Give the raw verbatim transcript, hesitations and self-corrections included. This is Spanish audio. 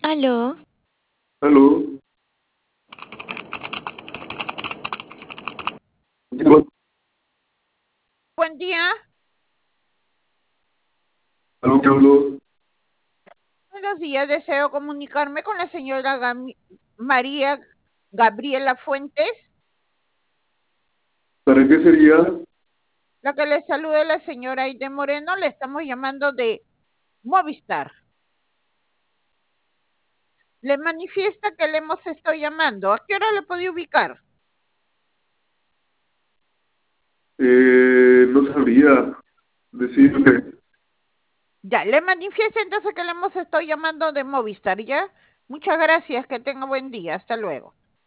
Aló, Aló, aló, Buen día. aló, ¿qué habló? Buenos días. Deseo comunicarme con la señora Gami- María Gabriela Fuentes. ¿Para qué sería? La que le salude la señora Aide Moreno. Le estamos llamando de Movistar. Le manifiesta que le hemos estado llamando. ¿A qué hora le puede ubicar? Eh, no sabría decirle. Ya, le manifiesta entonces que le hemos estado llamando de Movistar, ¿ya? Muchas gracias. Que tenga buen día. Hasta luego.